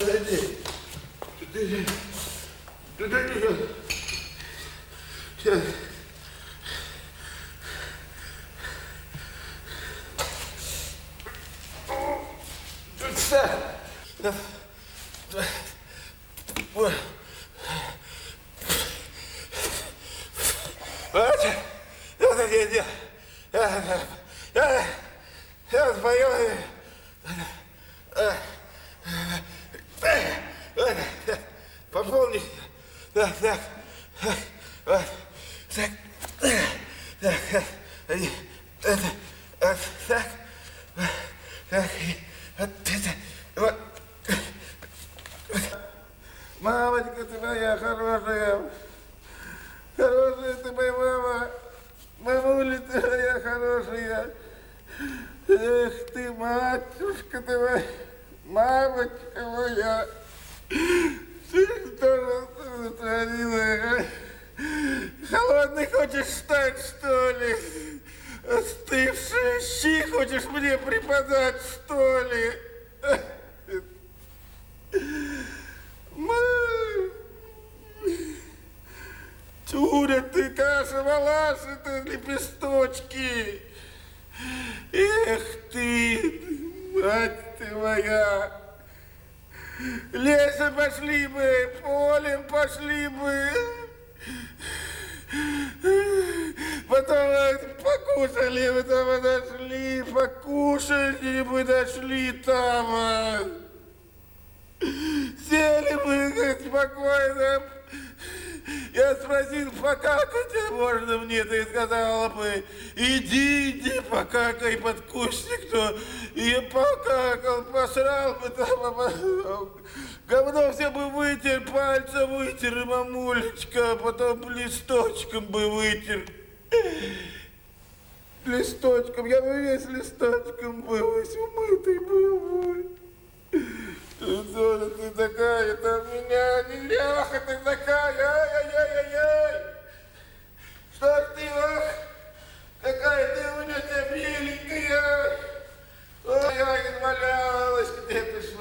Подожди. Туда не идет. Сейчас. Я пою. Пополни. Так. Вот. Мамочка, ты моя хорошая. Хорошая ты моя мама. Мамуля, ты моя хорошая. Эх ты, матушка ты моя. Мамочка моя. Ты что натворила? Холодный хочешь стать, что ли? Остывшие щи хочешь мне преподать, что ли? Тюря ты, каша-малаша ты, лепесточки. Эх ты, мать ты моя. Лесом пошли бы, полем пошли бы. Потом покушали, потом подошли, покушали бы, дошли там. Сели бы спокойно. Я спросил, покакать можно мне? Ты сказала бы, иди, покакай под кустик, то и покакал, посрал бы там, говно все бы вытер, пальцем вытер, мамулечка, потом листочком бы вытер. Листочком, я бы весь листочком был, весь умытый был. Зона, ты такая, там меня, нелеха ты такая, ай-яй-яй-яй-яй. Что ж ты, какая ты у меня миленькая. Ой, я измолялась, где ты ж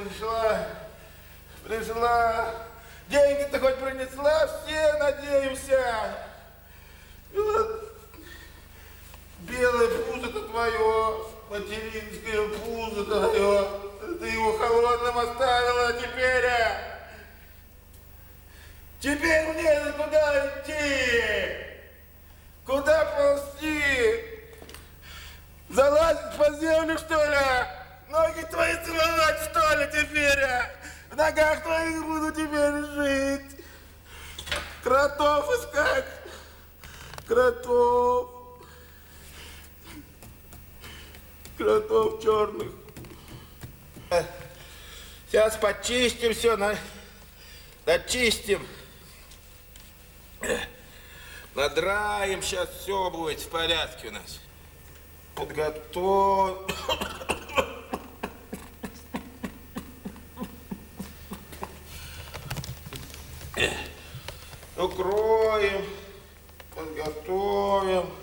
пришла. Деньги-то хоть принесла, все надеемся. И вот белое пузо-то твое, материнское пузо твое. Ты его холодным оставила, а теперь мне куда идти? Куда ползти? Залазить под землю, что ли? Ноги твои целовать, что ли, теперь? В ногах твоих буду теперь жить. Кротов искать. Кротов черных. Сейчас почистим все, дочистим. Надраем, сейчас все будет в порядке у нас. Подготовим. Укроем, подготовим.